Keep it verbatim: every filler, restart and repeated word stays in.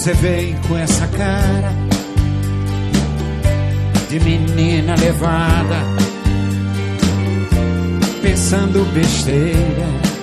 Você vem com essa cara de menina levada, pensando besteira.